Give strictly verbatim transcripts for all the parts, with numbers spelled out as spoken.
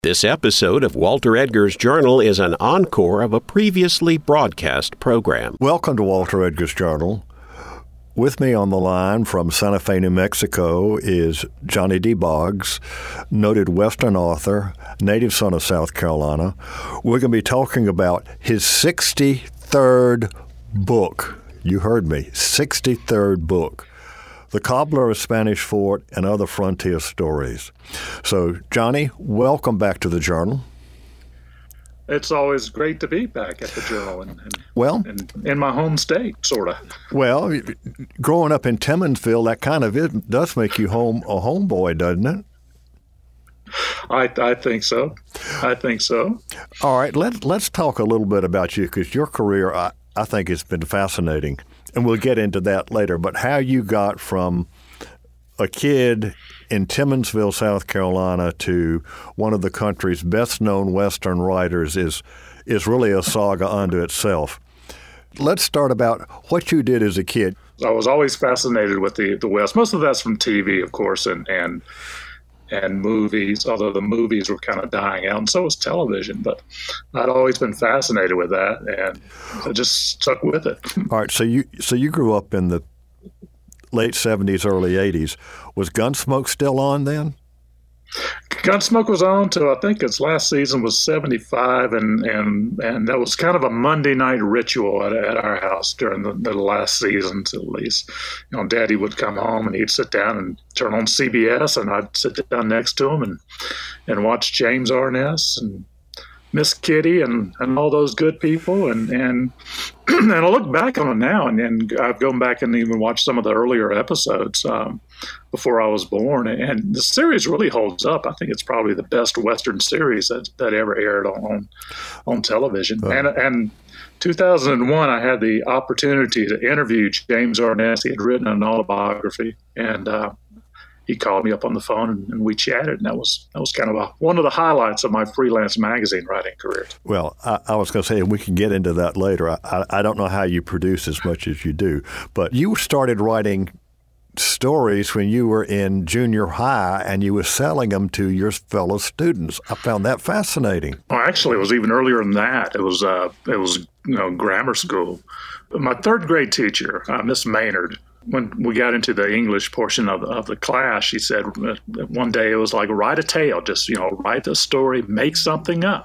This episode of Walter Edgar's Journal is an encore of a previously broadcast program. Welcome to Walter Edgar's Journal. With me on the line from Santa Fe, New Mexico is Johnny D. Boggs, noted Western author, native son of South Carolina. We're going to be talking about his sixty-third book. You heard me, sixty-third book. The Cobbler of Spanish Fort and Other Frontier Stories. So, Johnny, welcome back to the Journal. It's always great to be back at the Journal and, and, well, and in my home state, sort of. Well, growing up in Timminsville, that kind of it does make you home a homeboy, doesn't it? I I think so. I think so. All right, let, let's talk a little bit about you, because your career, I, I think, has been fascinating. And we'll get into that later. But how you got from a kid in Timminsville, South Carolina, to one of the country's best-known Western writers is is really a saga unto itself. Let's start about what you did as a kid. I was always fascinated with the, the West. Most of that's from T V, of course, and and and movies, although the movies were kind of dying out, and so was television. But I'd always been fascinated with that, and I just stuck with it. All right, so you so you grew up in the late seventies, early eighties. Was Gunsmoke still on then? Gunsmoke was on till I think its last season was seventy-five, and and, and that was kind of a Monday night ritual at, at our house during the, the last seasons, at least. You know, Daddy would come home and he'd sit down and turn on C B S, and I'd sit down next to him and and watch James Arness and Miss Kitty and, and all those good people. And and, and I look back on it now, and, and I've gone back and even watched some of the earlier episodes um, before I was born. And the series really holds up. I think it's probably the best Western series that, that ever aired on on television. Oh. And and two thousand one, I had the opportunity to interview James Arness. He had written an autobiography, and uh, he called me up on the phone, and, and we chatted, and that was that was kind of a, one of the highlights of my freelance magazine writing career. Well, I, I was going to say, and we can get into that later. I, I, I don't know how you produce as much as you do, but you started writing stories when you were in junior high, and you were selling them to your fellow students. I found that fascinating. Well, actually, it was even earlier than that. It was uh, it was you know grammar school. My third grade teacher, uh, Miss Maynard, when we got into the English portion of the, of the class, she said one day it was like, write a tale, just, you know, write a story, make something up.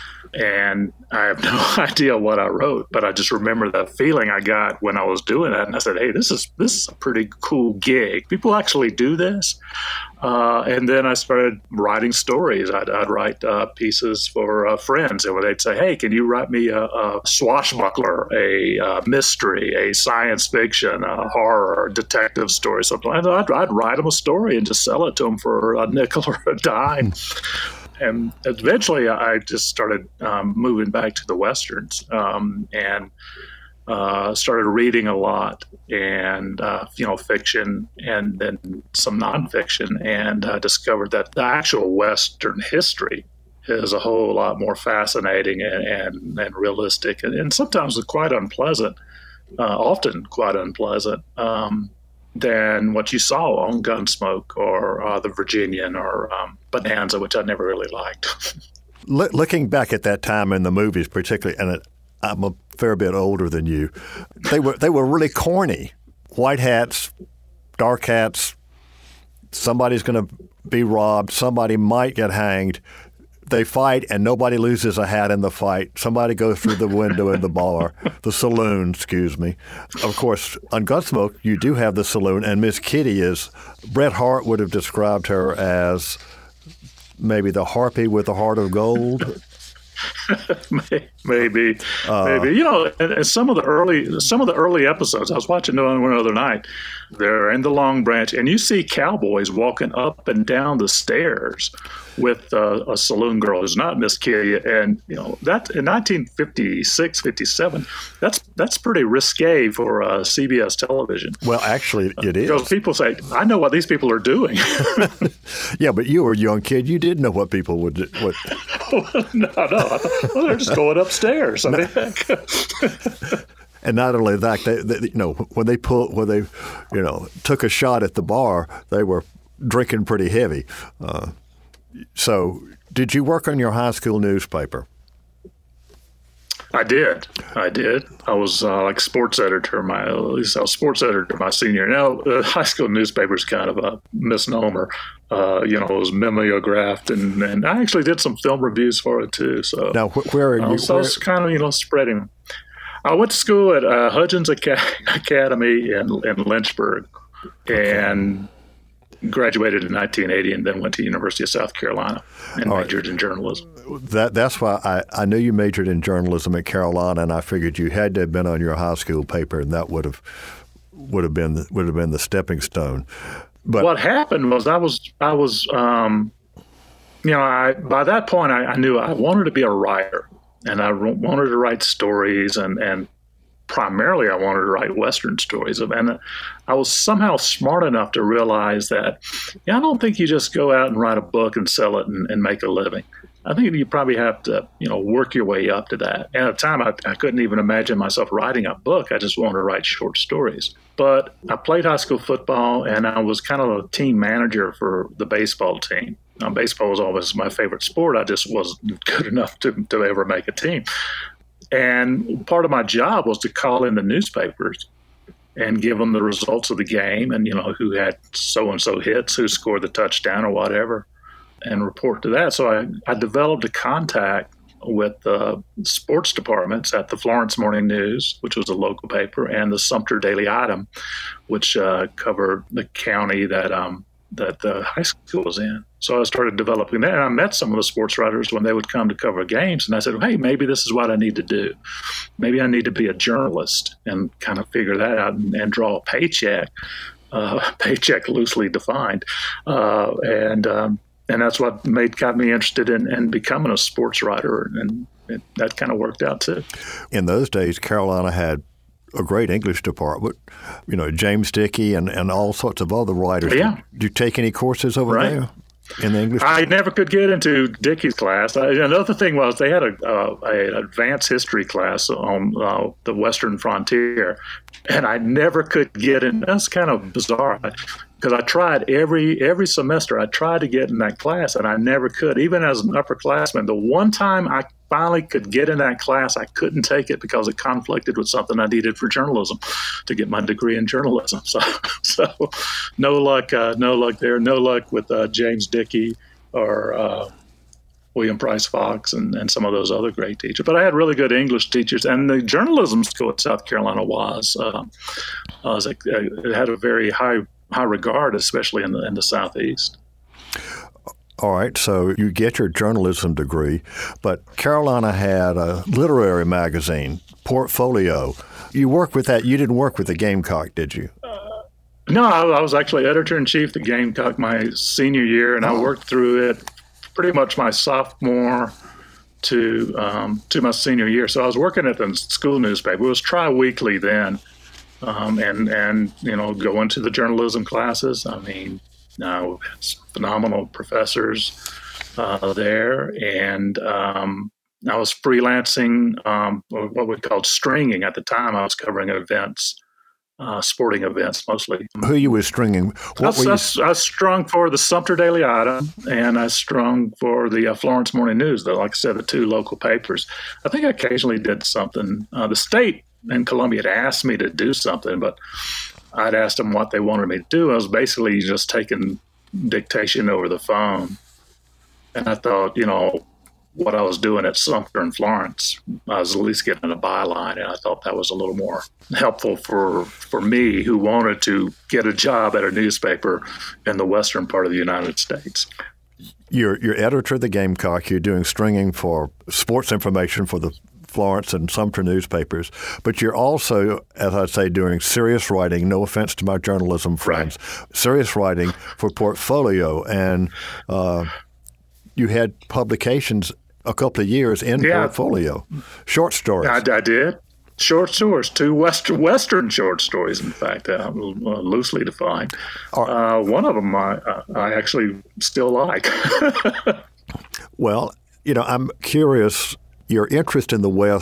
And I have no idea what I wrote, but I just remember the feeling I got when I was doing that. And I said, hey, this is this is a pretty cool gig. People actually do this. Uh, and then I started writing stories. I'd, I'd write uh, pieces for uh, friends, and when they'd say, hey, can you write me a, a swashbuckler, a, a mystery, a science fiction, a horror, detective story, something like that, I'd, I'd write them a story and just sell it to them for a nickel or a dime. And eventually I just started um, moving back to the Westerns um, and uh, started reading a lot and, uh, you know, fiction and then some nonfiction, and uh, discovered that the actual Western history is a whole lot more fascinating and, and, and realistic, and, and sometimes quite unpleasant, uh, often quite unpleasant. Um, than what you saw on Gunsmoke or uh, The Virginian or um, Bonanza, which I never really liked. Looking back at that time in the movies particularly, and I'm a fair bit older than you, they were they were really corny. White hats, dark hats, somebody's going to be robbed, somebody might get hanged. They fight, and nobody loses a hat in the fight. Somebody goes through the window in the bar, the saloon, excuse me. Of course, on Gunsmoke, you do have the saloon, and Miss Kitty is, Bret Hart would have described her as maybe the harpy with the heart of gold. maybe, uh, maybe. You know, and, and some of the early, some of the early episodes, I was watching one other night. They're in the Long Branch, and you see cowboys walking up and down the stairs with uh, a saloon girl who's not Miss Kitty. And, you know, that in nineteen fifty-six, fifty-seven, that's that's pretty risque for uh, C B S television. Well, actually, it is. Because people say, I know what these people are doing. Yeah, but you were a young kid. You did know what people would do. What... no, no. I thought, well, they're just going upstairs. I mean, and not only that, they, they, you know, when they pull, when they, you know, took a shot at the bar, they were drinking pretty heavy. Uh, so Did you work on your high school newspaper? I did. I did. I was uh, like sports editor. My at least I was sports editor my senior. Now, the high school newspaper is kind of a misnomer. Uh, you know, it was mimeographed, and, and I actually did some film reviews for it too. So now, wh- where are you? Uh, so I was kind of you know spreading. I went to school at uh, Hudgens Academy in in Lynchburg, and graduated in nineteen eighty, and then went to University of South Carolina and All majored right. in journalism. That that's why I, I knew you majored in journalism at Carolina, and I figured you had to have been on your high school paper, and that would have would have been would have been the stepping stone. But what happened was I was I was um, you know I by that point I, I knew I wanted to be a writer, and I wanted to write stories, and and primarily I wanted to write Western stories. And I was somehow smart enough to realize that, yeah, I don't think you just go out and write a book and sell it and, and make a living. I think you probably have to, you know, work your way up to that. And at the time, I, I couldn't even imagine myself writing a book. I just wanted to write short stories. But I played high school football, and I was kind of a team manager for the baseball team. Now, baseball was always my favorite sport. I just wasn't good enough to, to ever make a team. And part of my job was to call in the newspapers and give them the results of the game, and, you know, who had so-and-so hits, who scored the touchdown or whatever, and report to that. So I, I developed a contact with the sports departments at the Florence Morning News, which was a local paper, and the Sumter Daily Item, which uh, covered the county that um, that the high school was in. So I started developing that, and I met some of the sports writers when they would come to cover games, and I said, hey, maybe this is what I need to do. Maybe I need to be a journalist and kind of figure that out and, and draw a paycheck, uh, paycheck loosely defined. Uh, and um, and that's what made got me interested in, in becoming a sports writer, and it, that kind of worked out too. In those days, Carolina had a great English department, you know, James Dickey and, and all sorts of other writers. Yeah. Did, did you take any courses over Right. there in the English? I never could get into Dickey's class. I, another thing was they had a, uh, a advanced history class on uh, the Western frontier, and I never could get in. That's kind of bizarre because I tried every every semester. I tried to get in that class, and I never could. Even as an upperclassman, the one time I finally could get in that class, I couldn't take it because it conflicted with something I needed for journalism to get my degree in journalism. So, so no luck, uh, no luck there. No luck with uh, James Dickey or uh, William Price Fox and, and some of those other great teachers. But I had really good English teachers, and the journalism school at South Carolina was uh, was a, it had a very high high regard, especially in the in the Southeast. All right, so you get your journalism degree, but Carolina had a literary magazine, Portfolio. You worked with that. You didn't work with the Gamecock, did you? Uh, no, I, I was actually editor-in-chief of the Gamecock my senior year, and oh. I worked through it pretty much my sophomore to um, to my senior year. So I was working at the school newspaper. It was tri-weekly then, um, and, and, you know, going to the journalism classes. I mean, Uh, phenomenal professors uh, there, and um, I was freelancing, um, what we called stringing at the time. I was covering events, uh, sporting events mostly. Who you were stringing? What I, was, were you... I, I strung for the Sumter Daily Item, and I strung for the uh, Florence Morning News, though, like I said, the two local papers. I think I occasionally did something. Uh, the state in Columbia had asked me to do something, but I'd asked them what they wanted me to do. I was basically just taking dictation over the phone. And I thought, you know, what I was doing at Sumter and Florence, I was at least getting a byline. And I thought that was a little more helpful for for me, who wanted to get a job at a newspaper in the western part of the United States. You're, you're editor of the Gamecock. You're doing stringing for sports information for the Florence and Sumter newspapers, but you're also, as I say, doing serious writing, no offense to my journalism friends, right. serious writing for Portfolio. And uh, you had publications a couple of years in yeah. Portfolio, short stories. I, I did. Short stories, two Western, Western short stories, in fact, uh, loosely defined. Uh, one of them I, I actually still like. Well, you know, I'm curious. Your interest in the West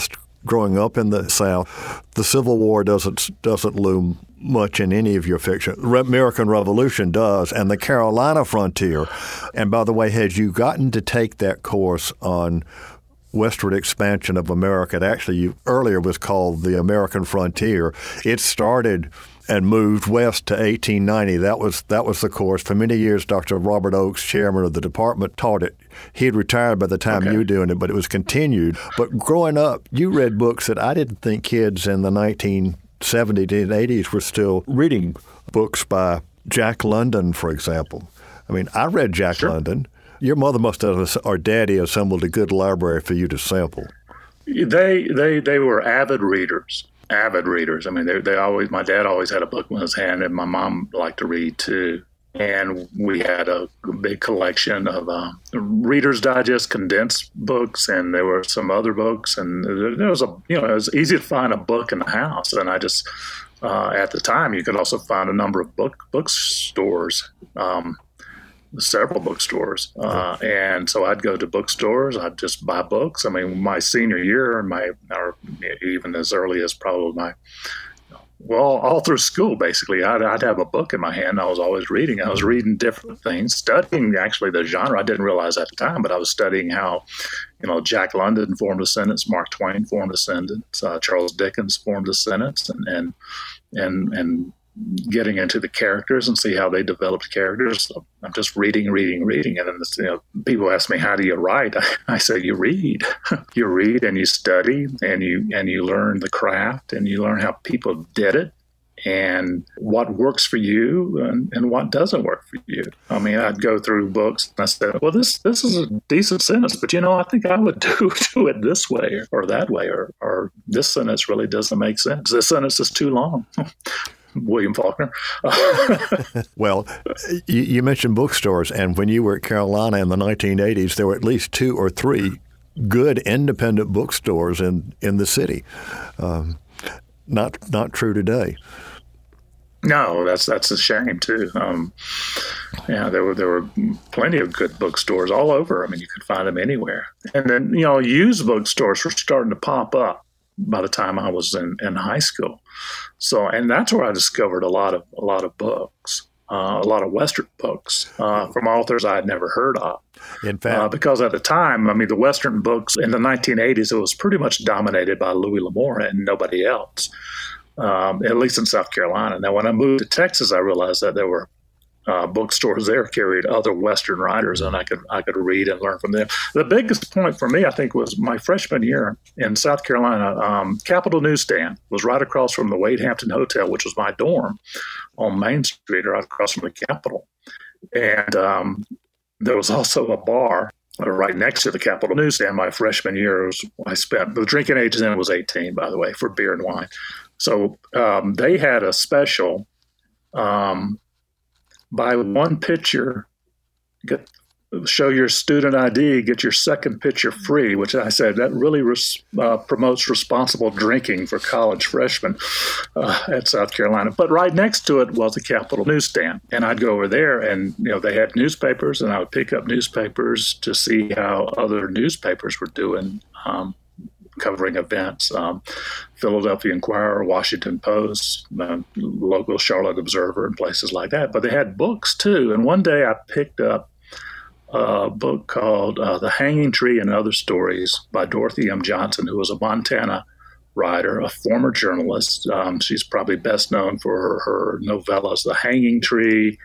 growing up in the South, the Civil War doesn't doesn't loom much in any of your fiction. The American Revolution does, and the Carolina frontier. And by the way, had you gotten to take that course on westward expansion of America? It actually you, earlier was called the American Frontier. It started and moved west to eighteen ninety. That was that was the course. For many years, Doctor Robert Oakes, chairman of the department, taught it. He had retired by the time okay. you were doing it, but it was continued. But growing up, you read books that I didn't think kids in the nineteen seventies and eighties were still reading. Books by Jack London, for example. I mean, I read Jack sure. London. Your mother must have, or daddy, assembled a good library for you to sample. They they they were avid readers. Avid readers. I mean, they they always. My dad always had a book in his hand, and my mom liked to read too. And we had a big collection of uh, Reader's Digest condensed books, and there were some other books. And there was a you know it was easy to find a book in the house. And I just uh, at the time you could also find a number of book bookstores. Um, several bookstores. Uh, and so I'd go to bookstores. I'd just buy books. I mean, my senior year and my, or even as early as probably my, well, all through school, basically, I'd, I'd have a book in my hand. I was always reading. I was reading different things, studying actually the genre. I didn't realize at the time, but I was studying how, you know, Jack London formed a sentence, Mark Twain formed a sentence, uh, Charles Dickens formed a sentence, and, and, and, and, getting into the characters and see how they developed characters. So I'm just reading, reading, reading. And then you know, people ask me, how do you write? I, I say, you read. You read and you study and you and you learn the craft and you learn how people did it and what works for you and, and what doesn't work for you. I mean, I'd go through books and I said, well, this this is a decent sentence, but, you know, I think I would do, do it this way or that way, or, or this sentence really doesn't make sense. This sentence is too long. William Faulkner. Well, you, you mentioned bookstores, and when you were at Carolina in the nineteen eighties, there were at least two or three good independent bookstores in, in the city. Um, not not true today. No, that's that's a shame too. Um, yeah, there were there were plenty of good bookstores all over. I mean, you could find them anywhere. And then you know, used bookstores were starting to pop up by the time I was in, in high school. So, and that's where I discovered a lot of a lot of books, uh, a lot of Western books uh, from authors I had never heard of. In fact, uh, because at the time, I mean, the Western books in the nineteen eighties, it was pretty much dominated by Louis L'Amour and nobody else, um, at least in South Carolina. Now, when I moved to Texas, I realized that there were Uh, bookstores there carried other Western writers, and I could I could read and learn from them. The biggest point for me, I think, was my freshman year in South Carolina. Um, Capitol Newsstand was right across from the Wade Hampton Hotel, which was my dorm on Main Street, right across from the Capitol. And um, there was also a bar right next to the Capitol Newsstand. My freshman year, was, I spent the drinking age then was eighteen, by the way, for beer and wine. So um, they had a special. Um, Buy one picture, get, show your student I D, get your second picture free, which I said that really res, uh, promotes responsible drinking for college freshmen uh, at South Carolina. But right next to it was the Capitol Newsstand. And I'd go over there and, you know, they had newspapers, and I would pick up newspapers to see how other newspapers were doing um covering events, um, Philadelphia Inquirer, Washington Post, uh, local Charlotte Observer, and places like that. But they had books too. And one day I picked up a book called uh, The Hanging Tree and Other Stories by Dorothy M. Johnson, who was a Montana writer, a former journalist. Um, she's probably best known for her, her novellas, The Hanging Tree,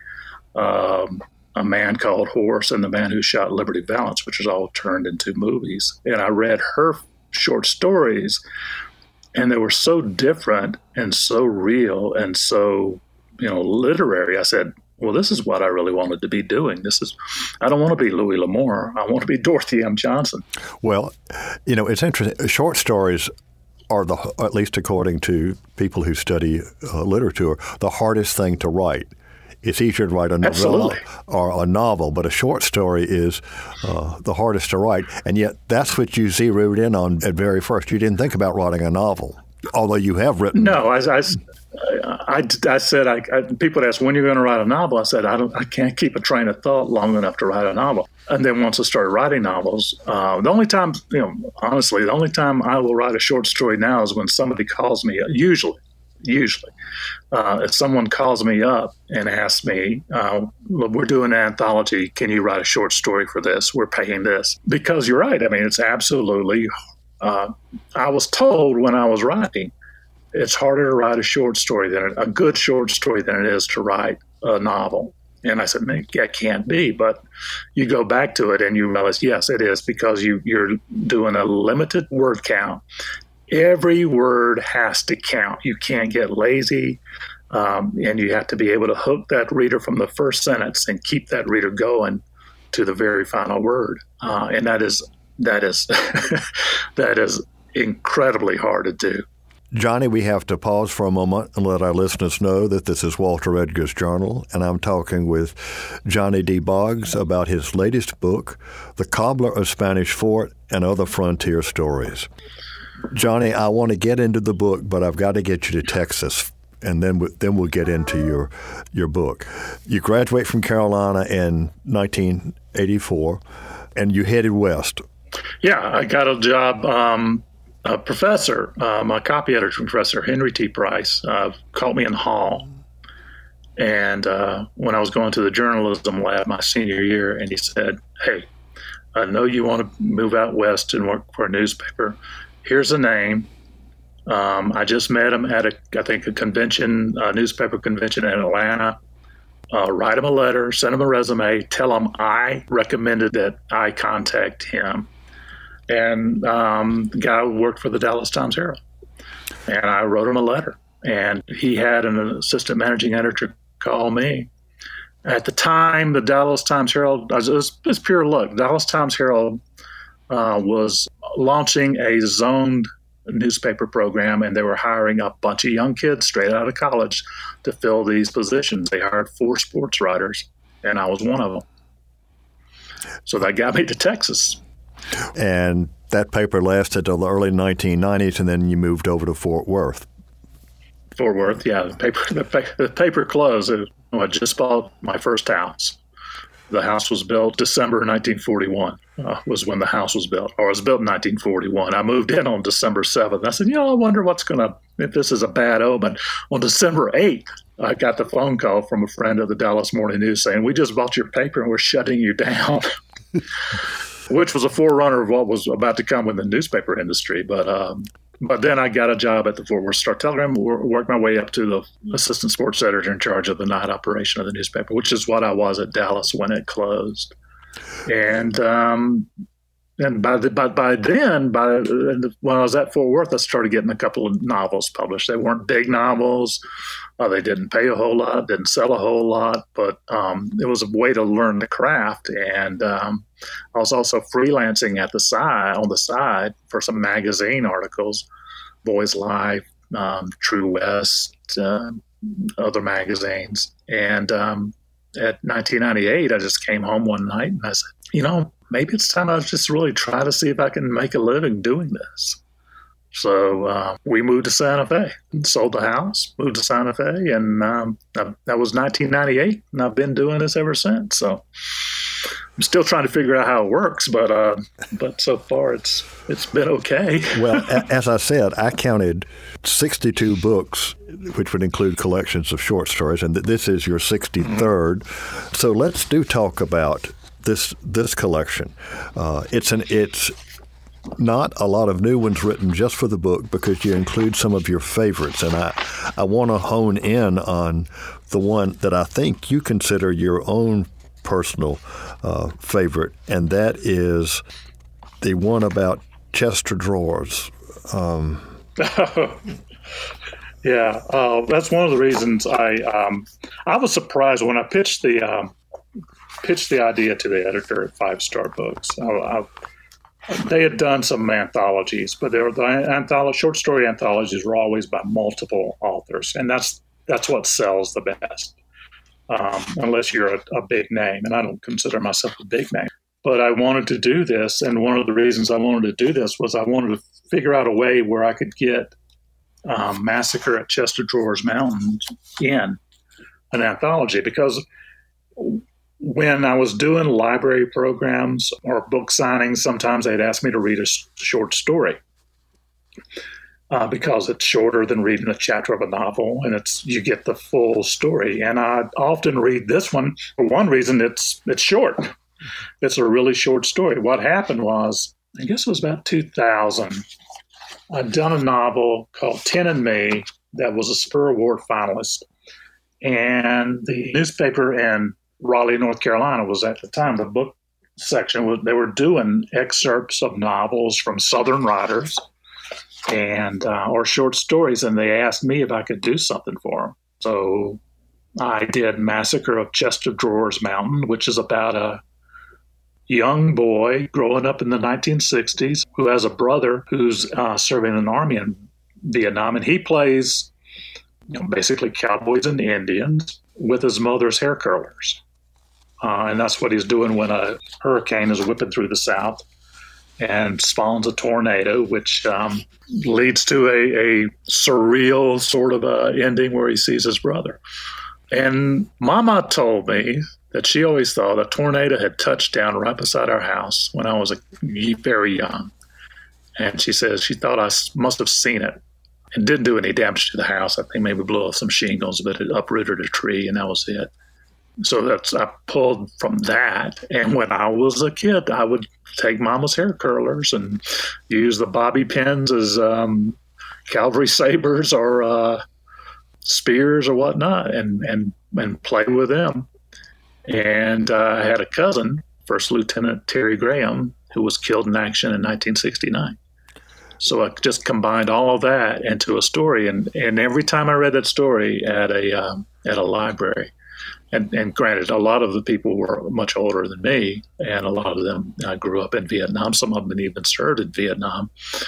um, A Man Called Horse, and The Man Who Shot Liberty Valance, which was all turned into movies. And I read her short stories, and they were so different and so real and so, you know, literary. I said, well, this is what I really wanted to be doing. This is, I don't want to be Louis L'Amour. I want to be Dorothy M. Johnson. Well, you know, it's interesting. Short stories are, the, at least according to people who study uh, literature, the hardest thing to write. It's easier to write a novella or a novel, but a short story is uh, the hardest to write. And yet that's what you zeroed in on at very first. You didn't think about writing a novel, although you have written. No, I, I, I, I said, I, I, people would ask, when you're going to write a novel? I said, I don't, I can't keep a train of thought long enough to write a novel. And then once I started writing novels, uh, the only time, you know, honestly, the only time I will write a short story now is when somebody calls me, usually, usually, uh, if someone calls me up and asks me, uh, we're doing an anthology, can you write a short story for this? We're paying this. Because you're right. I mean, it's absolutely, uh, I was told when I was writing, it's harder to write a short story than a good short story than it is to write a novel. And I said, man, that can't be. But you go back to it and you realize, yes, it is, because you, you're doing a limited word count. Every word has to count. You can't get lazy, um, and you have to be able to hook that reader from the first sentence and keep that reader going to the very final word. Uh, and that is that is that is incredibly hard to do. Johnny, we have to pause for a moment and let our listeners know that this is Walter Edgar's Journal, and I'm talking with Johnny D. Boggs about his latest book, The Cobbler of Spanish Fort and Other Frontier Stories. Johnny, I want to get into the book, but I've got to get you to Texas, and then we, then we'll get into your your book. You graduate from Carolina in nineteen eighty-four, and you headed west. Yeah, I got a job. Um, a professor, uh, my copy editor professor, Henry T. Price, uh, called me in the hall. And uh, when I was going to the journalism lab my senior year, and he said, hey, I know you want to move out west and work for a newspaper. Here's a name. Um, I just met him at, a, I think, a convention, a newspaper convention in Atlanta. Uh, write him a letter, send him a resume, tell him I recommended that I contact him. And um, the guy worked for the Dallas Times-Herald. And I wrote him a letter. And he had an assistant managing editor call me. At the time, the Dallas Times-Herald, it was, it was pure luck. Dallas Times-Herald uh, was launching a zoned newspaper program, and they were hiring a bunch of young kids straight out of college to fill these positions. They hired four sports writers, and I was one of them. So that got me to Texas. And that paper lasted till the early nineteen nineties, and then you moved over to Fort Worth. Fort Worth, yeah. The paper, the, the paper closed. I just bought my first house. The house was built December nineteen forty-one. Uh, was when the house was built, or it was built in nineteen forty-one. I moved in on December seventh. I said, you know, I wonder what's going to, if this is a bad omen. On December eighth, I got the phone call from a friend of the Dallas Morning News saying, we just bought your paper and we're shutting you down, which was a forerunner of what was about to come in the newspaper industry. But um, but then I got a job at the Fort Worth Star-Telegram, worked my way up to the assistant sports editor in charge of the night operation of the newspaper, which is what I was at Dallas when it closed. And um, and by the, by by then, by when I was at Fort Worth, I started getting a couple of novels published. They weren't big novels. Uh, they didn't pay a whole lot, didn't sell a whole lot, but um, it was a way to learn the craft. And um, I was also freelancing at the side on the side for some magazine articles, Boys Life, um, True West, uh, other magazines. And um, at nineteen ninety-eight, I just came home one night and I said, you know, maybe it's time I just really try to see if I can make a living doing this. So uh, we moved to Santa Fe, sold the house, moved to Santa Fe, and um, that was nineteen ninety-eight, and I've been doing this ever since. So I'm still trying to figure out how it works, but uh, but so far it's it's been okay. Well, as I said, I counted sixty-two books, which would include collections of short stories, and this is your sixty-third. Mm-hmm. So let's do talk about this this collection. Uh, it's an it's. Not a lot of new ones written just for the book because you include some of your favorites. And I, I want to hone in on the one that I think you consider your own personal uh, favorite, and that is the one about Chester drawers. Um, yeah, uh, that's one of the reasons I um, I was surprised when I pitched the um, pitched the idea to the editor at Five Star Books. I, I, They had done some anthologies, but they were, the antholo- short story anthologies were always by multiple authors, and that's that's what sells the best, um, unless you're a, a big name, and I don't consider myself a big name. But I wanted to do this, and one of the reasons I wanted to do this was I wanted to figure out a way where I could get um, Massacre at Chest of Drawers Mountain in an anthology, because when I was doing library programs or book signings, sometimes they'd ask me to read a short story uh, because it's shorter than reading a chapter of a novel, and it's you get the full story. And I often read this one for one reason: it's it's short. It's a really short story. What happened was, I guess it was about two thousand. I'd done a novel called Ten and Me that was a Spur Award finalist, and the newspaper in Raleigh, North Carolina was at the time, the book section, they were doing excerpts of novels from Southern writers and uh, or short stories, and they asked me if I could do something for them. So I did Massacre of Chest of Drawers Mountain, which is about a young boy growing up in the nineteen sixties who has a brother who's uh, serving in the army in Vietnam, and he plays, you know, basically cowboys and Indians with his mother's hair curlers. Uh, and that's what he's doing when a hurricane is whipping through the South and spawns a tornado, which um, leads to a, a surreal sort of a ending where he sees his brother. And Mama told me that she always thought a tornado had touched down right beside our house when I was a, very young. And she says she thought I must have seen it. It didn't do any damage to the house. I think maybe blew off some shingles, but it uprooted a tree, and that was it. So that's I pulled from that. And when I was a kid, I would take Mama's hair curlers and use the bobby pins as um, cavalry sabers or uh, spears or whatnot, and and and play with them. And uh, I had a cousin, First Lieutenant Terry Graham, who was killed in action in nineteen sixty-nine. So I just combined all of that into a story, and, and every time I read that story at a um, at a library, and, and granted, a lot of the people were much older than me, and a lot of them uh, grew up in Vietnam. Some of them even served in Vietnam.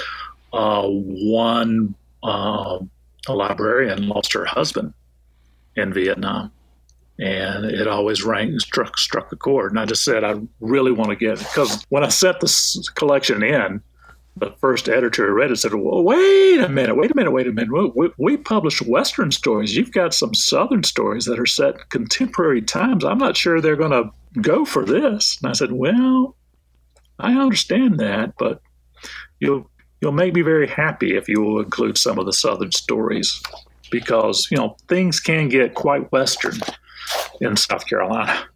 Uh, one uh, a librarian lost her husband in Vietnam, and it always rang struck struck a chord. And I just said I really want to get, because when I set this collection in, the first editor who read it said, well, wait a minute, wait a minute, wait a minute. We, we publish Western stories. You've got some Southern stories that are set in contemporary times. I'm not sure they're going to go for this. And I said, well, I understand that, but you'll you'll make me very happy if you will include some of the Southern stories, because, you know, things can get quite Western in South Carolina.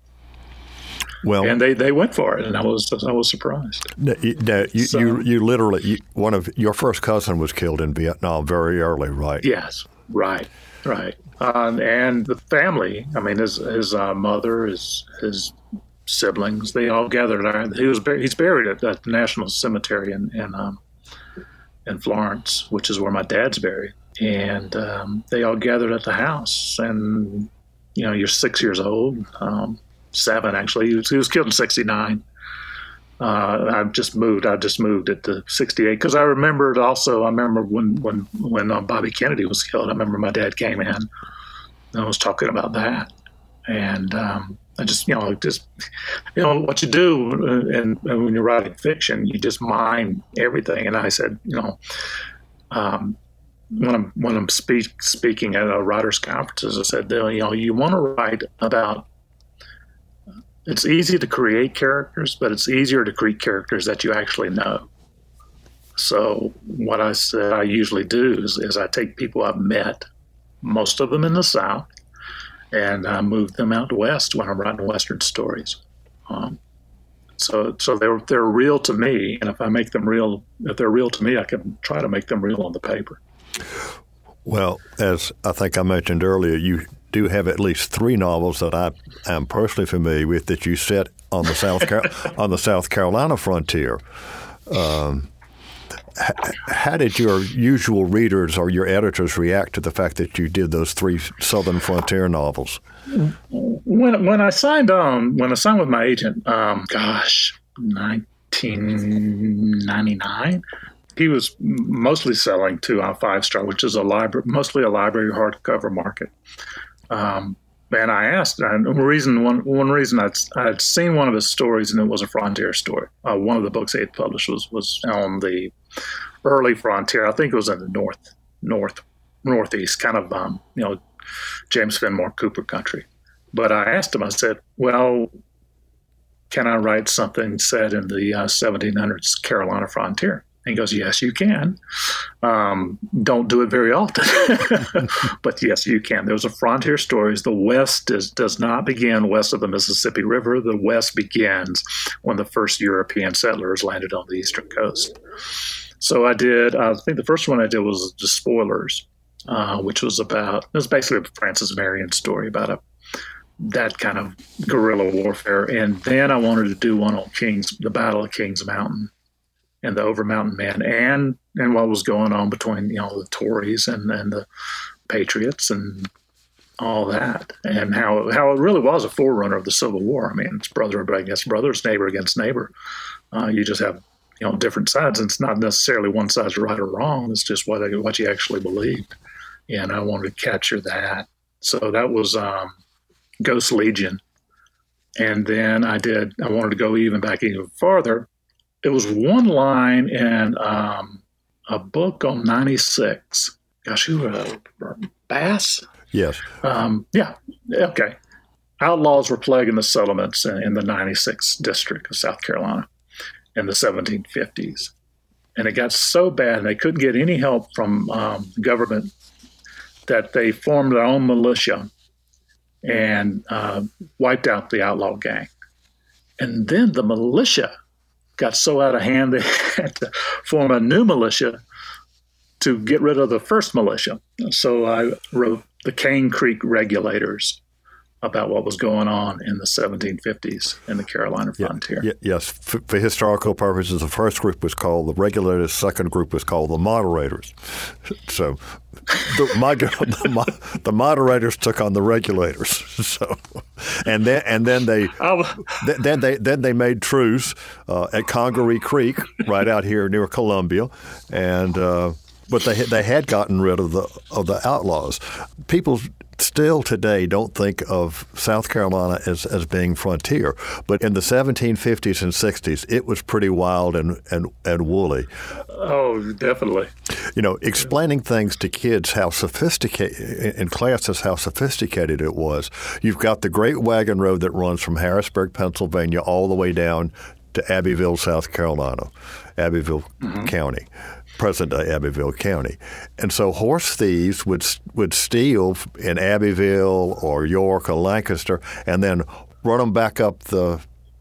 Well, and they, they went for it, and I was I was surprised. No, you, no, you, so, you you literally you, one of your first cousin was killed in Vietnam very early, right? Yes, right, right. Um, and the family, I mean, his his uh, mother, his his siblings, they all gathered. Uh, he was he's buried at the National Cemetery in in, um, in Florence, which is where my dad's buried. And um, they all gathered at the house, and you know, you're six years old. Um, Seven, actually. He was, he was killed in sixty-nine. Uh, I just moved. I just moved it to sixty-eight because I remembered also. I remember when when when uh, Bobby Kennedy was killed. I remember my dad came in and was talking about that, and um, I just you know just you know what you do, and, and when you're writing fiction, you just mine everything. And I said, you know, um, when I'm when I'm speak, speaking at a writers' conferences, I said, you know, you want to write about. It's easy to create characters, but it's easier to create characters that you actually know. So what I said I usually do is, is I take people I've met, most of them in the South, and I move them out west when I'm writing Western stories. Um, so so they're they're real to me, and if I make them real, if they're real to me, I can try to make them real on the paper. Well, as I think I mentioned earlier, you do have at least three novels that I am personally familiar with that you set on the South Car- on the South Carolina frontier. Um, h- how did your usual readers or your editors react to the fact that you did those three Southern frontier novels? When when I signed on, when I signed with my agent, um, gosh, nineteen ninety-nine. He was mostly selling to uh, Five Star, which is a library, mostly a library hardcover market. Um, and I asked, and the reason one one reason I'd I'd seen one of his stories, and it was a frontier story. Uh, one of the books he had published was was on the early frontier. I think it was in the north north northeast, kind of um, you know James Fenimore Cooper country. But I asked him, I said, well, can I write something set in the uh, seventeen hundreds Carolina frontier? And he goes, yes, you can. Um, don't do it very often. But yes, you can. Those are frontier stories. The West is, does not begin west of the Mississippi River. The West begins when the first European settlers landed on the eastern coast. So I did, I think the first one I did was The Spoilers, uh, which was about, it was basically a Francis Marion story about a that kind of guerrilla warfare. And then I wanted to do one on Kings, the Battle of Kings Mountain and the Over Mountain Men, and and what was going on between, you know, the Tories and, and the Patriots and all that, and how how it really was a forerunner of the Civil War. I mean, it's brother against brother, it's neighbor against neighbor. Uh, you just have, you know, different sides, and it's not necessarily one side's right or wrong. It's just what what you actually believed. And I wanted to capture that. So that was um, Ghost Legion. And then I did, I wanted to go even back even farther. It was one line in um, a book on ninety-six. Gosh, who, uh, Bass? Yes. Um, yeah. Okay. Outlaws were plaguing the settlements in, in the ninety-sixth district of South Carolina in the seventeen fifties. And it got so bad, and they couldn't get any help from um, government, that they formed their own militia and uh, wiped out the outlaw gang. And then the militia got so out of hand they had to form a new militia to get rid of the first militia. So I wrote The Cane Creek Regulators about what was going on in the seventeen fifties in the Carolina frontier. Yeah, yes. For, for historical purposes, the first group was called the Regulators. The second group was called the Moderators. So the, my, the, the Moderators took on the Regulators. So, and then and then they th- then they then they made truce uh, at Congaree Creek, right out here near Columbia, and. Uh, But they they had gotten rid of the of the outlaws. People still today don't think of South Carolina as, as being frontier, but in the seventeen fifties and sixties, it was pretty wild and, and, and woolly. Oh, definitely. You know, explaining things to kids how sophisticated in classes how sophisticated it was. You've got the Great Wagon Road that runs from Harrisburg, Pennsylvania, all the way down to Abbeville, South Carolina, Abbeville mm-hmm. County. Present-day Abbeville County. And so horse thieves would would steal in Abbeville or York or Lancaster and then run them back up the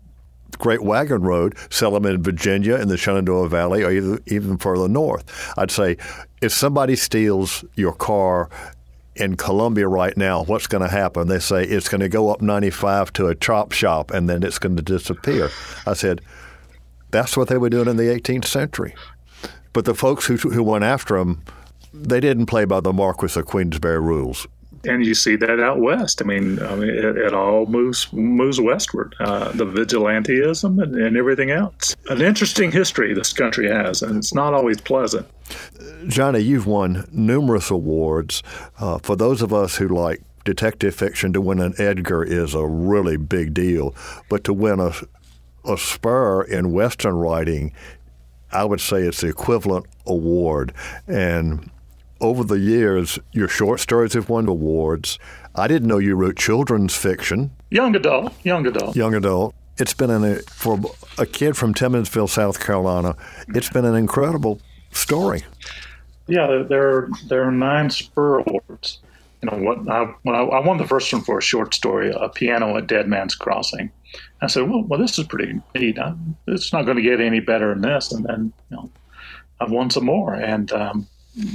Great Wagon Road, sell them in Virginia in the Shenandoah Valley or either, even further north. I'd say if somebody steals your car in Columbia right now, what's going to happen? They say it's going to go up ninety-five to a chop shop and then it's going to disappear. I said, that's what they were doing in the eighteenth century. But the folks who who went after them, they didn't play by the Marquis of Queensberry rules. And you see that out west. I mean, I mean it, it all moves moves westward. Uh, the vigilantism and, and everything else. An interesting history this country has, and it's not always pleasant. Johnny, you've won numerous awards. Uh, for those of us who like detective fiction, to win an Edgar is a really big deal. But to win a, a spur in Western writing, I would say it's the equivalent award. And over the years, your short stories have won awards. I didn't know you wrote children's fiction. Young adult, young adult. Young adult. It's been, an, for a kid from Timminsville, South Carolina, it's been an incredible story. Yeah, there, there are nine Spur Awards. You know, what I, when I, I won the first one for a short story, A Piano at Dead Man's Crossing. I said, well, well, this is pretty neat. I, it's not going to get any better than this. And then, you know, I've won some more. And um,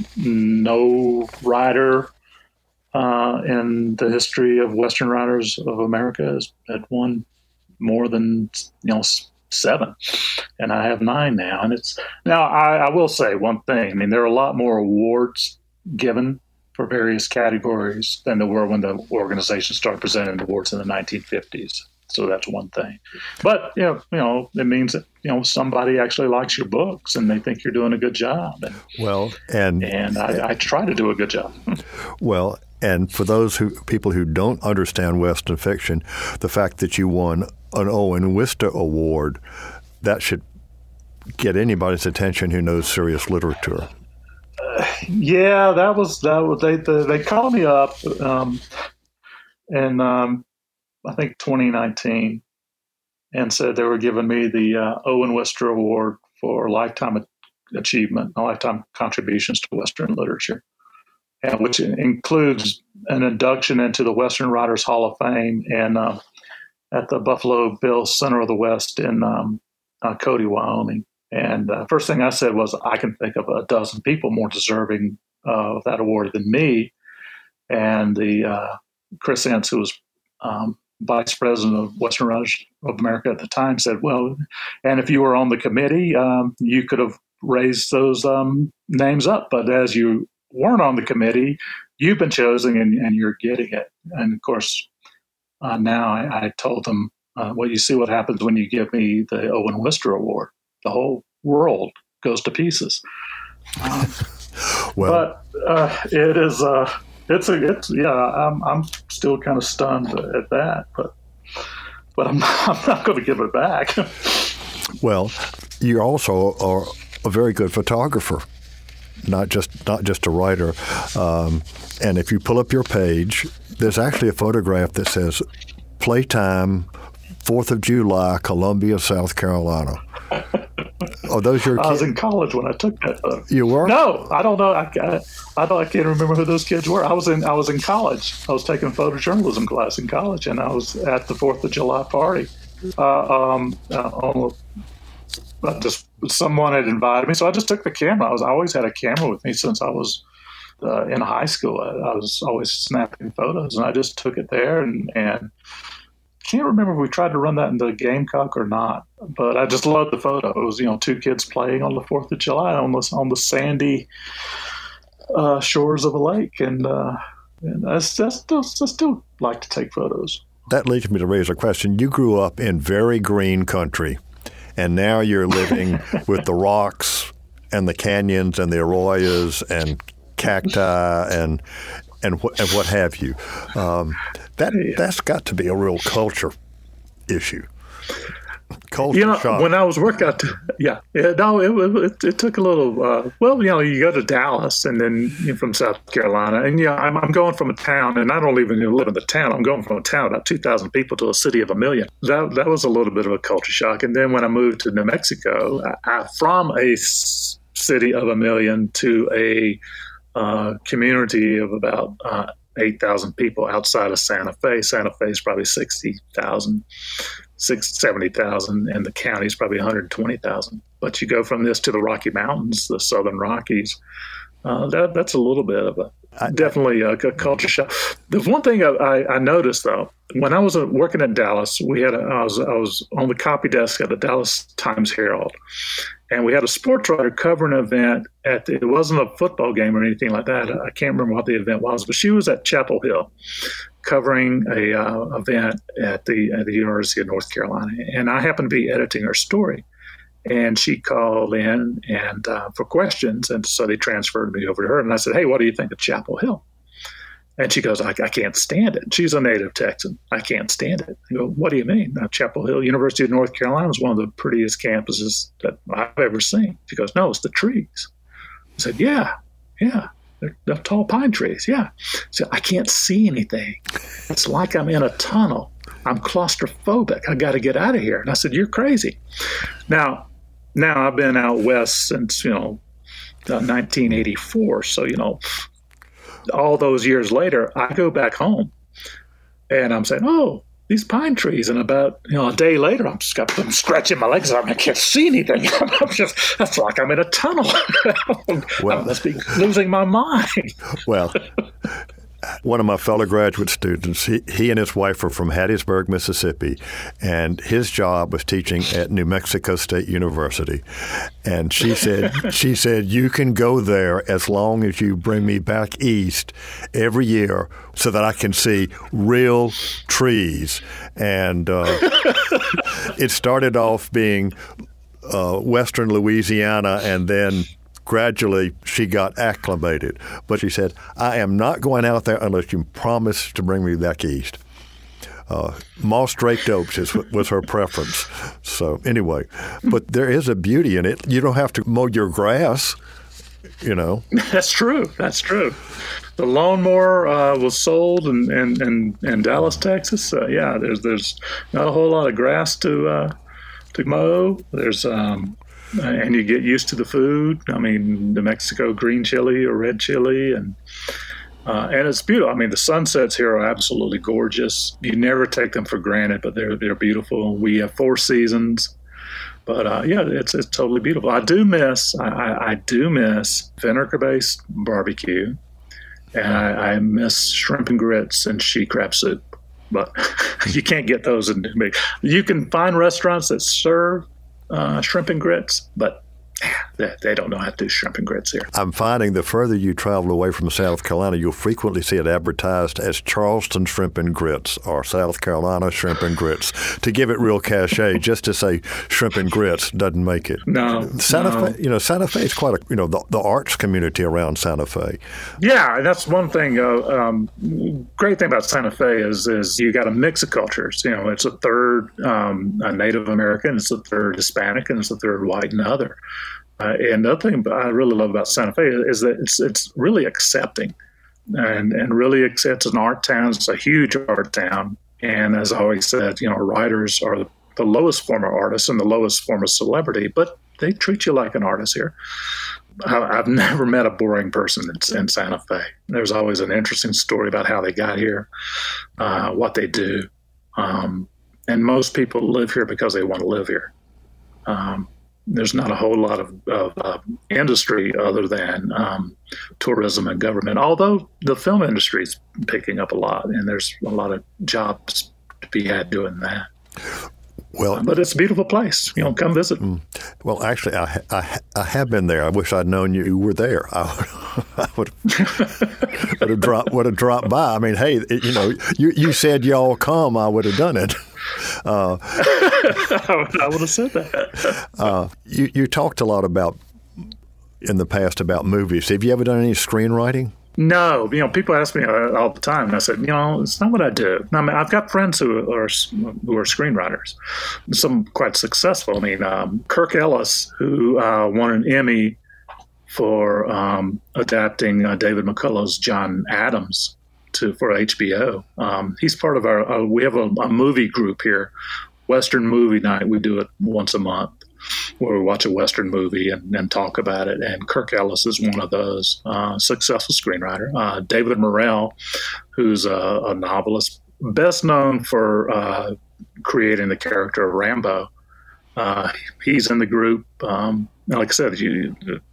no writer uh, in the history of Western writers of America has had won more than, you know, seven. And I have nine now. And it's now I, I will say one thing. I mean, there are a lot more awards given for various categories than there were when the organization started presenting awards in the nineteen fifties. So that's one thing. But, you know, you know, it means that, you know, somebody actually likes your books and they think you're doing a good job. And, well, and and I, I try to do a good job. Well, and for those who people who don't understand Western fiction, the fact that you won an Owen Wister Award, that should get anybody's attention who knows serious literature. Uh, Yeah, that was that. Was, they they, they called me up, um, in um, I think twenty nineteen, and said they were giving me the uh, Owen Wister Award for lifetime achievement, lifetime contributions to Western literature, and which includes an induction into the Western Writers Hall of Fame and uh, at the Buffalo Bills Center of the West in um, uh, Cody, Wyoming. And uh, first thing I said was, I can think of a dozen people more deserving uh, of that award than me. And the uh, Chris Ince, who was um, vice president of Western Writers of America at the time, said, well, and if you were on the committee, um, you could have raised those um, names up. But as you weren't on the committee, you've been chosen and, and you're getting it. And of course, uh, now I, I told them, uh, well, you see what happens when you give me the Owen Wister Award. The whole world goes to pieces. Um, well, but uh, it is, uh, it's a, it's, yeah, I'm, I'm still kind of stunned at that, but, but I'm, I'm not going to give it back. Well, you also are a very good photographer, not just, not just a writer. Um, and if you pull up your page, there's actually a photograph that says Playtime, fourth of July, Columbia, South Carolina. Are those your kids? I was in college when I took that photo. You were? No, I don't know. I, I, I don't. I can't remember who those kids were. I was in. I was in college. I was taking photojournalism class in college, and I was at the Fourth of July party. Uh, um, uh, on a, just someone had invited me, so I just took the camera. I was I always had a camera with me since I was uh, in high school. I, I was always snapping photos, and I just took it there and and. Can't remember if we tried to run that into Gamecock or not, but I just loved the photo. It was, you know, two kids playing on the Fourth of July on the on the sandy uh, shores of a lake, and, uh, and I, I still I still like to take photos. That leads me to raise a question. You grew up in very green country, and now you're living with the rocks and the canyons and the arroyos and cacti and and wh- and what have you. Um, That that's got to be a real culture issue. Culture you know, shock. When I was working out, yeah, yeah, no, it, it it took a little. Uh, well, you know, you go to Dallas, and then you're from South Carolina, and yeah, I'm, I'm going from a town, and I don't even live in the town. I'm going from a town about two thousand people to a city of a million. That that was a little bit of a culture shock. And then when I moved to New Mexico, I, I, from a s- city of a million to a uh, community of about Uh, eight thousand people outside of Santa Fe. Santa Fe is probably sixty thousand, seventy thousand, and the county is probably one hundred twenty thousand. But you go from this to the Rocky Mountains, the Southern Rockies, uh, that, that's a little bit of a, I, definitely a, a culture shock. The one thing I, I, I noticed, though, when I was working in Dallas, we had a, I was I was on the copy desk at the Dallas Times-Herald, and we had a sports writer cover an event at the, it wasn't a football game or anything like that. I can't remember what the event was, but she was at Chapel Hill covering a uh, event at the at the University of North Carolina, and I happened to be editing her story. And she called in and uh, for questions, and so they transferred me over to her. And I said, "Hey, what do you think of Chapel Hill?" And she goes, I, I can't stand it. She's a native Texan. I can't stand it. I go, what do you mean? Now, Chapel Hill, University of North Carolina is one of the prettiest campuses that I've ever seen. She goes, no, it's the trees. I said, yeah, yeah. They're, they're tall pine trees, yeah. I said, I can't see anything. It's like I'm in a tunnel. I'm claustrophobic. I got to get out of here. And I said, you're crazy. Now, now I've been out west since, you know, uh, nineteen eighty-four. So, you know, all those years later, I go back home and I'm saying, oh, these pine trees. And about, you know, a day later, I'm, just, I'm stretching my legs. I can't see anything. I'm just, that's like I'm in a tunnel. Well, I must be losing my mind. Well, one of my fellow graduate students, he, he and his wife are from Hattiesburg, Mississippi, and his job was teaching at New Mexico State University. And she said, she said, you can go there as long as you bring me back east every year so that I can see real trees. And uh, it started off being uh, western Louisiana, and then gradually, she got acclimated. But she said, I am not going out there unless you promise to bring me back east. Uh, moss-draped oaks is, was her preference. So anyway, but there is a beauty in it. You don't have to mow your grass you know. That's true. That's true. The lawnmower uh, was sold in, in, in, in Dallas, Texas. Uh, yeah, there's there's not a whole lot of grass to uh, to mow. There's um, and you get used to the food. I mean, New Mexico green chili or red chili, and uh, and it's beautiful. I mean, the sunsets here are absolutely gorgeous. You never take them for granted, but they're they're beautiful. We have four seasons. But uh, yeah, it's it's totally beautiful. I do miss I, I, I do miss vinegar-based barbecue, and I, I miss shrimp and grits and she crab soup. But you can't get those in New Mexico. You can find restaurants that serve uh, shrimp and grits, but they, they don't know how to do shrimp and grits here. I'm finding the further you travel away from South Carolina, you'll frequently see it advertised as Charleston Shrimp and Grits or South Carolina Shrimp and Grits. To give it real cachet, just to say shrimp and grits doesn't make it. No, Santa no. Fe, you know, Santa Fe is quite a, you know, the, the arts community around Santa Fe. Yeah, that's one thing. Uh, um, great thing about Santa Fe is is you got a mix of cultures. You know, it's a third um, a Native American, it's a third Hispanic, and it's a third white and other. Uh, and the other thing I really love about Santa Fe is that it's it's really accepting, and and really it's an art town. It's a huge art town, and as I always said, you know, writers are the, the lowest form of artists and the lowest form of celebrity, but they treat you like an artist here. I, I've never met a boring person in, in Santa Fe. There's always an interesting story about how they got here, uh, what they do, um, and most people live here because they want to live here. Um, There's not a whole lot of, of uh, industry other than um, tourism and government, although the film industry is picking up a lot, and there's a lot of jobs to be had doing that. Well, uh, but it's a beautiful place. You know, come visit. Well, actually, I, I, I have been there. I wish I'd known you were there. I would, I would, would have dropped would have dropped by. I mean, hey, it, you know, you, you said y'all come, I would have done it. Uh, I would have said that. uh, you you talked a lot about in the past about movies. Have you ever done any screenwriting? No, you know, people ask me all the time, and I said, you know, it's not what I do. I mean, I've got friends who are who are screenwriters, some quite successful. I mean, um, Kirk Ellis, who uh, won an Emmy for um, adapting uh, David McCullough's John Adams to for H B O. Um, he's part of our. Uh, we have a, a movie group here, Western Movie Night. We do it once a month, where we watch a Western movie and, and talk about it. And Kirk Ellis is one of those uh, successful screenwriter. Uh, David Morrell, who's a, a novelist, best known for uh, creating the character of Rambo. Uh, he's in the group. Um, like I said, you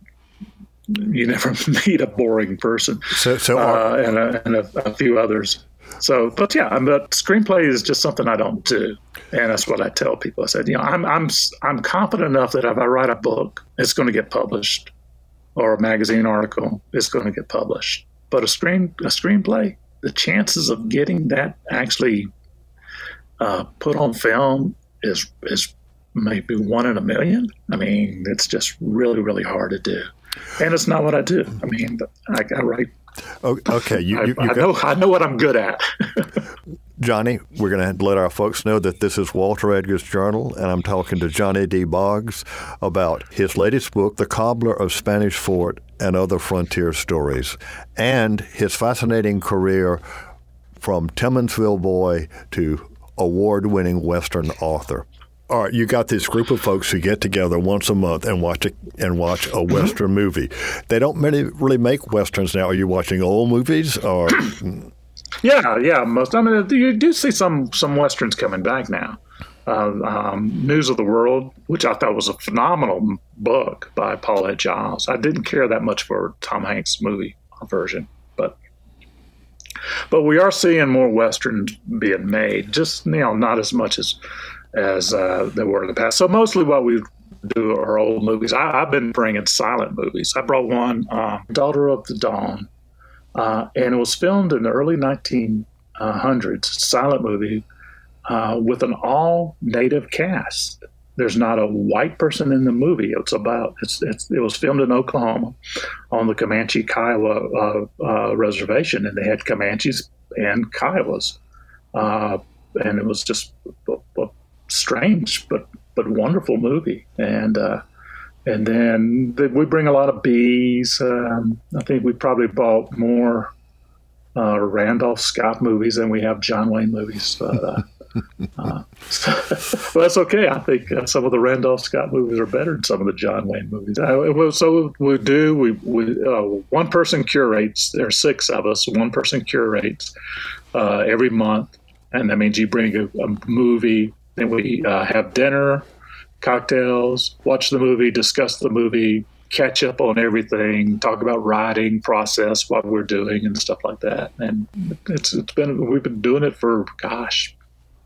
you never meet a boring person. So, so are, uh, and, a, and a, a few others. So, but yeah, but screenplay is just something I don't do, and that's what I tell people. I said, you know, I'm I'm I'm confident enough that if I write a book, it's going to get published, or a magazine article, it's going to get published. But a screen a screenplay, the chances of getting that actually uh, put on film is is maybe one in a million. I mean, it's just really really hard to do, and it's not what I do. I mean, I, I write. Okay, you, you, you I, I got, know I know what I'm good at. Johnny, we're going to let our folks know that this is Walter Edgar's Journal, and I'm talking to Johnny D. Boggs about his latest book, The Cobbler of Spanish Fort and Other Frontier Stories, and his fascinating career from Timmonsville boy to award-winning Western author. All right, you got this group of folks who get together once a month and watch a, and watch a Western movie. They don't many really make Westerns now. Are you watching old movies or? Yeah, yeah. Most. I mean, you do see some some Westerns coming back now. Uh, um, News of the World, which I thought was a phenomenal book by Paulette Giles. I didn't care that much for Tom Hanks' movie version, but but we are seeing more Westerns being made. Just you know, not as much as. as uh, they were in the past. So mostly what we do are old movies. I, I've been bringing silent movies. I brought one, uh, Daughter of the Dawn, uh, and it was filmed in the early nineteen hundreds, silent movie, uh, with an all-native cast. There's not a white person in the movie. It's about, it's, it's it was filmed in Oklahoma on the Comanche Kiowa uh, uh, reservation, and they had Comanches and Kiowas. Uh, and it was just a, a strange but but wonderful movie, and uh, And then the, we bring a lot of B's. Um, I think we probably bought more uh, Randolph Scott movies than we have John Wayne movies. But, uh, uh, so, well, that's okay. I think uh, some of the Randolph Scott movies are better than some of the John Wayne movies. Uh, so we do. We, we uh, one person curates. There are six of us. One person curates uh, every month, and that means you bring a, a movie. Then we uh, have dinner, cocktails, watch the movie, discuss the movie, catch up on everything, talk about writing process, what we're doing, and stuff like that. And it's it's been we've been doing it for gosh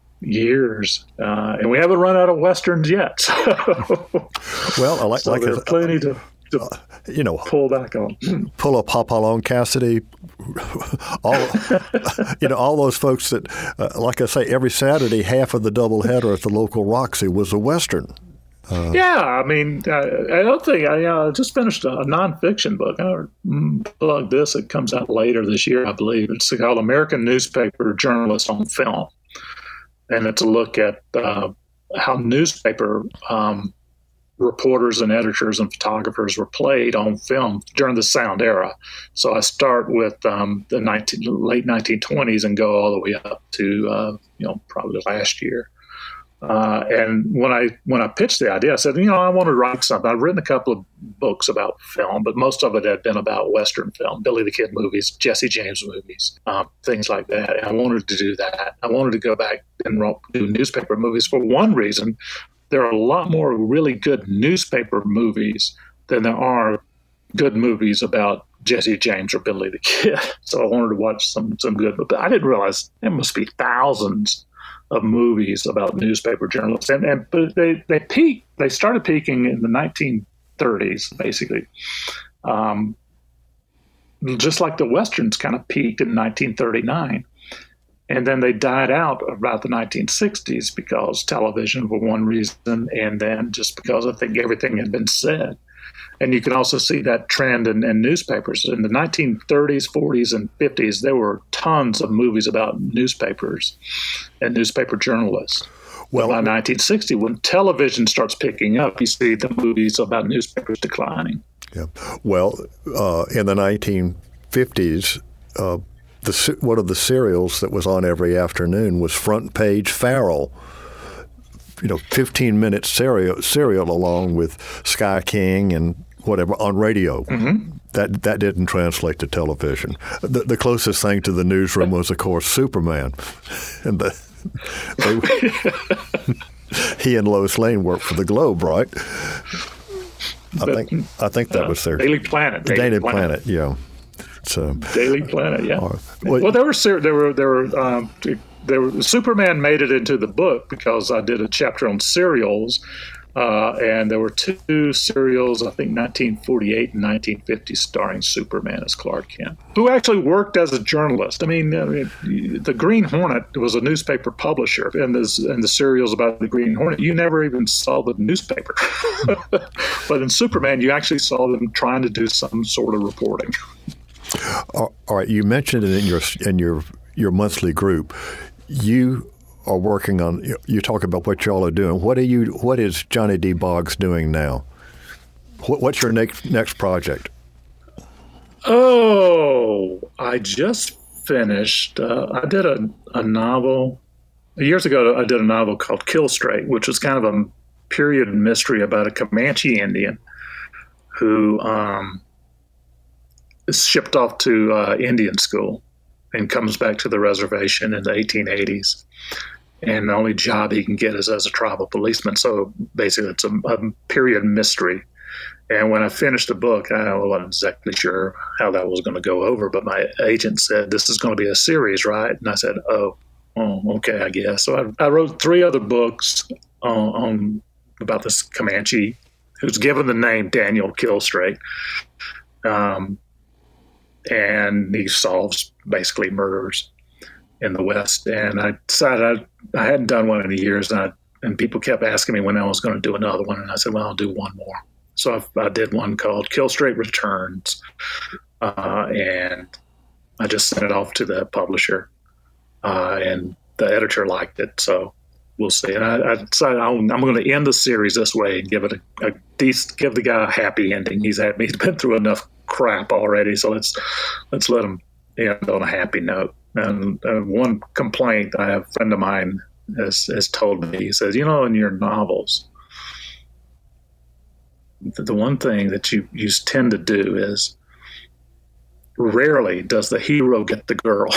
years, uh, and we haven't run out of westerns yet. So, well, I like so like there's a, plenty to. to uh, you know, pull back on, pull a Papalone Cassidy, all you know, all those folks that, uh, like I say, every Saturday, half of the doubleheader at the local Roxy was a Western. Uh, yeah, I mean, uh, another thing, I uh, just finished a, a nonfiction book. I plug this. It comes out later this year, I believe. It's called American Newspaper Journalists on Film, and it's a look at uh, how newspaper um, reporters and editors and photographers were played on film during the sound era. So I start with um, the nineteen, late nineteen twenties and go all the way up to uh, you know probably last year. Uh, and when I when I pitched the idea, I said, you know, I want to write something. I've written a couple of books about film, but most of it had been about Western film, Billy the Kid movies, Jesse James movies, um, things like that. And I wanted to do that. I wanted to go back and do newspaper movies for one reason. There are a lot more really good newspaper movies than there are good movies about Jesse James or Billy the Kid. So I wanted to watch some some good, but I didn't realize there must be thousands of movies about newspaper journalists. And, and but they, they peaked, they started peaking in the nineteen thirties, basically. Um, just like the Westerns kind of peaked in nineteen thirty-nine. And then they died out about the nineteen sixties because television for one reason, and then just because I think everything had been said. And you can also see that trend in, in newspapers. In the nineteen thirties, forties, and fifties, there were tons of movies about newspapers and newspaper journalists. Well, by nineteen sixty, when television starts picking up, you see the movies about newspapers declining. Yeah. Well, uh, in the nineteen fifties, uh, the, one of the serials that was on every afternoon was Front Page Farrell. You know, fifteen-minute serial, serial along with Sky King and whatever on radio. Mm-hmm. That that didn't translate to television. The, the closest thing to the newsroom was, of course, Superman. And the, they, he and Lois Lane worked for the Globe, right? I think I think that uh, was their Daily Planet. Daily, Daily Planet. Planet, yeah. So Daily Planet, yeah. Right. Well, well, there were there were there were. Um, There were, Superman made it into the book because I did a chapter on serials, uh, and there were two serials, I think nineteen forty-eight and nineteen fifty, starring Superman as Clark Kent, who actually worked as a journalist. I mean, I mean the Green Hornet was a newspaper publisher, and the, and the serials about the Green Hornet, you never even saw the newspaper. But in Superman, you actually saw them trying to do some sort of reporting. All right, you mentioned it in your in your your monthly group. You are working on. You talk about what y'all are doing. What are you? What is Johnny D. Boggs doing now? What, what's your next next project? Oh, I just finished. Uh, I did a, a novel years ago. I did a novel called Kill Straight, which was kind of a period mystery about a Comanche Indian who um, is shipped off to uh, Indian school and comes back to the reservation in the eighteen eighties. And the only job he can get is as a tribal policeman. So basically it's a, a period mystery. And when I finished the book, I wasn't exactly sure how that was going to go over, but my agent said, this is going to be a series, right? And I said, oh, oh okay, I guess. So I, I wrote three other books on, on about this Comanche who's given the name Daniel Killstraight. Um, and he solves basically murders in the West. And I decided I, I hadn't done one in years, and, I, and people kept asking me when I was going to do another one, and I said, well, I'll do one more. So I, I did one called Kill Straight Returns, uh, and I just sent it off to the publisher, uh, and the editor liked it. So we'll see. And I, I decided I'm, I'm going to end the series this way and give it a, a decent, give the guy a happy ending. He's happy. He's been through enough crap already, so let's let's let him end on a happy note. And uh, one complaint I have, a friend of mine has has told me. He says, you know, in your novels, the, the one thing that you you tend to do is rarely does the hero get the girl.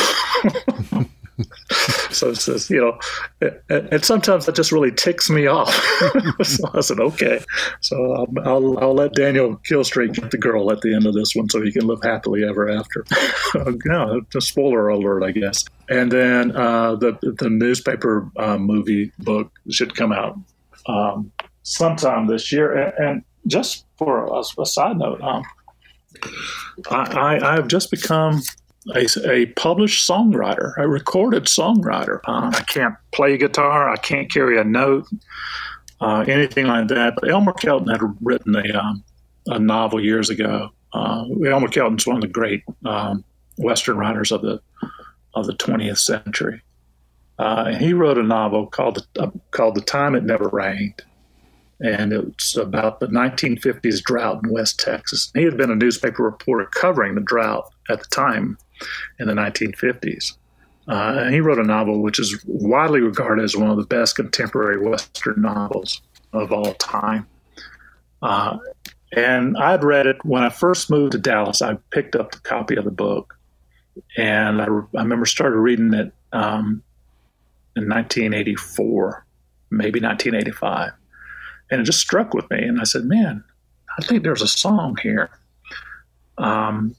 So it says, you know, and, and sometimes that just really ticks me off. So I said, okay. So I'll, I'll I'll let Daniel Killstreet get the girl at the end of this one so he can live happily ever after. Yeah, just spoiler alert, I guess. And then uh, the the newspaper uh, movie book should come out um, sometime this year. And, and just for a, a side note, um, I, I I've just become A, a published songwriter, a recorded songwriter. Uh, I can't play guitar. I can't carry a note, uh, anything like that. But Elmer Kelton had written a, um, a novel years ago. Uh, Elmer Kelton's one of the great um, Western writers of the of the twentieth century. Uh, and he wrote a novel called uh, called The Time It Never Rained. And it's about the nineteen fifties drought in West Texas. He had been a newspaper reporter covering the drought at the time in the nineteen fifties. Uh, and he wrote a novel which is widely regarded as one of the best contemporary Western novels of all time. Uh, and I'd read it when I first moved to Dallas. I picked up the copy of the book, and I, I remember started reading it um, in nineteen eighty-four, maybe nineteen eighty-five. And it just struck with me. And I said, man, I think there's a song here. Um,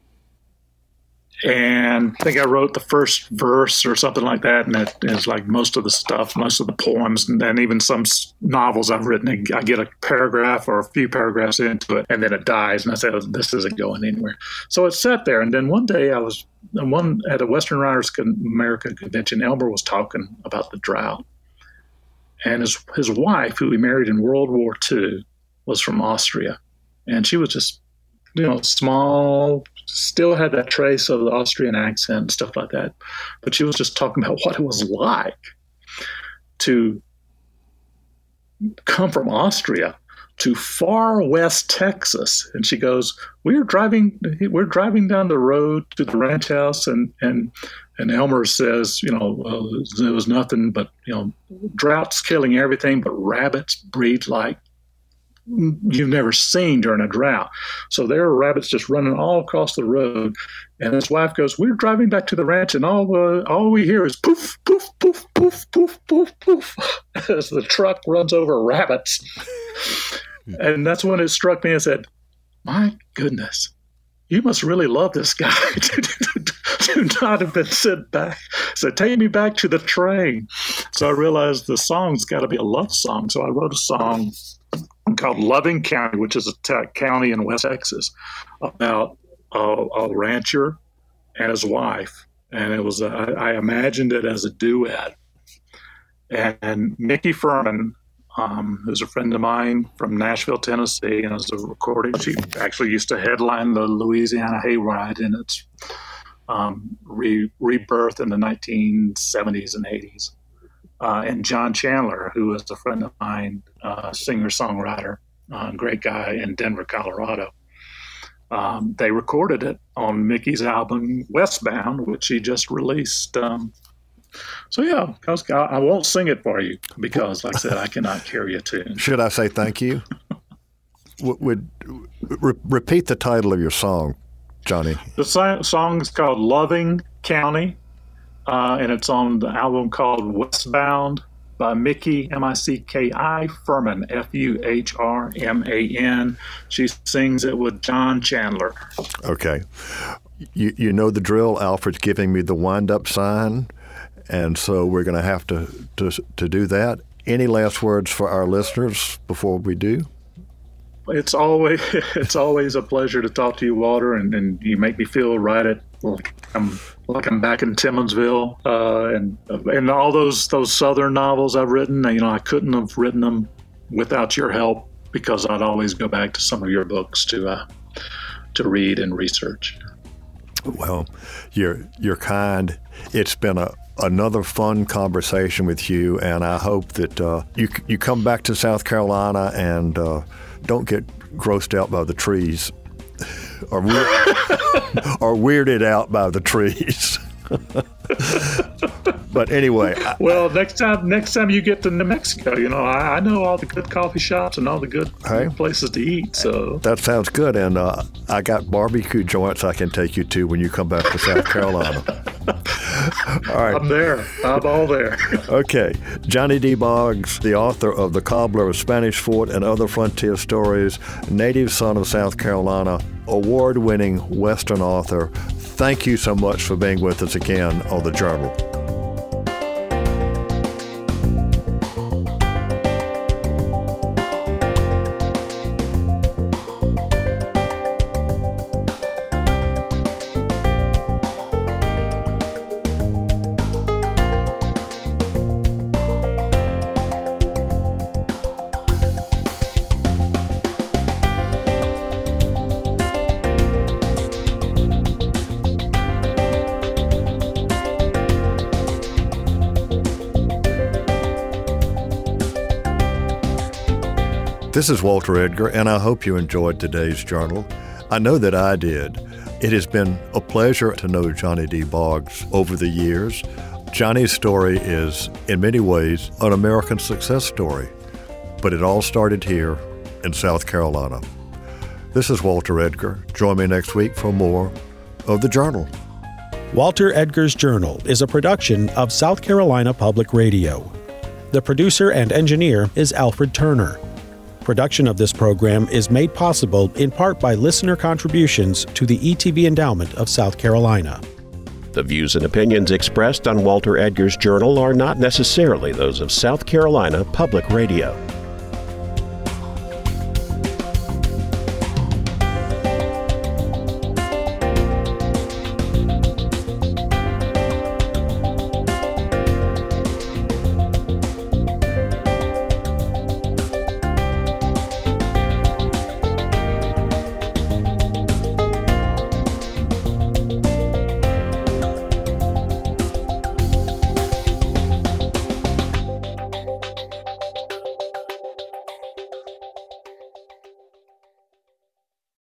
and I think I wrote the first verse or something like that. And that is like most of the stuff, most of the poems, and then even some novels I've written. I get a paragraph or a few paragraphs into it, and then it dies. And I said, oh, this isn't going anywhere. So it sat there. And then one day I was one at a Western Writers America convention. Elmer was talking about the drought. And his his wife, who he married in World War Two, was from Austria. And she was just, you know, small, still had that trace of the Austrian accent and stuff like that. But she was just talking about what it was like to come from Austria to far west Texas. And she goes, we're driving, we're driving down the road to the ranch house, and, and, and Elmer says, you know, uh, there was nothing but, you know, droughts killing everything, but rabbits breed like you've never seen during a drought. So there are rabbits just running all across the road. And his wife goes, we're driving back to the ranch, and all uh, all we hear is poof, poof, poof, poof, poof, poof, poof, as the truck runs over rabbits. And that's when it struck me and said, my goodness, you must really love this guy to, to, to not have been sent back. So take me back to the train. So I realized the song's got to be a love song. So I wrote a song called Loving County, which is a t- county in West Texas, about a, a rancher and his wife. And it was, a, I imagined it as a duet. And, and Mickey Furman, Um, who's a friend of mine from Nashville, Tennessee, and as a recording, she actually used to headline the Louisiana Hayride in its um, re- rebirth in the nineteen seventies and eighties. Uh, and John Chandler, who is a friend of mine, uh, singer-songwriter, uh, great guy in Denver, Colorado. Um, they recorded it on Mickey's album Westbound, which he just released. Um, So, yeah, I won't sing it for you because, like I said, I cannot carry a tune. Should I say thank you? Would re- repeat the title of your song, Johnny. The song is called Loving County, uh, and it's on the album called Westbound by Mickey, M I C K I, Furman, F U H R M A N. She sings it with John Chandler. Okay. You, you know the drill. Alfred's giving me the wind-up sign. And so we're going to have to, to to do that. Any last words for our listeners before we do? It's always it's always a pleasure to talk to you, Walter, and, and you make me feel right at like I'm like I'm back in Timmonsville, uh, and and all those those Southern novels I've written. You know, I couldn't have written them without your help because I'd always go back to some of your books to uh, to read and research. Well, you're you're kind. It's been a another fun conversation with you, and I hope that uh, you you come back to South Carolina and uh, don't get grossed out by the trees or, weir- or weirded out by the trees. But anyway, I, well, next time, next time you get to New Mexico, you know, I, I know all the good coffee shops and all the good hey, places to eat. So that sounds good, and uh, I got barbecue joints I can take you to when you come back to South Carolina. All right, I'm there. I'm all there. Okay, Johnny D. Boggs, the author of The Cobbler of Spanish Fort and Other Frontier Stories, native son of South Carolina, award-winning Western author. Thank you so much for being with us again on The Journal. This is Walter Edgar, and I hope you enjoyed today's journal. I know that I did. It has been a pleasure to know Johnny D. Boggs over the years. Johnny's story is, in many ways, an American success story, but it all started here in South Carolina. This is Walter Edgar. Join me next week for more of The Journal. Walter Edgar's Journal is a production of South Carolina Public Radio. The producer and engineer is Alfred Turner. Production of this program is made possible in part by listener contributions to the E T V Endowment of South Carolina. The views and opinions expressed on Walter Edgar's Journal are not necessarily those of South Carolina Public Radio.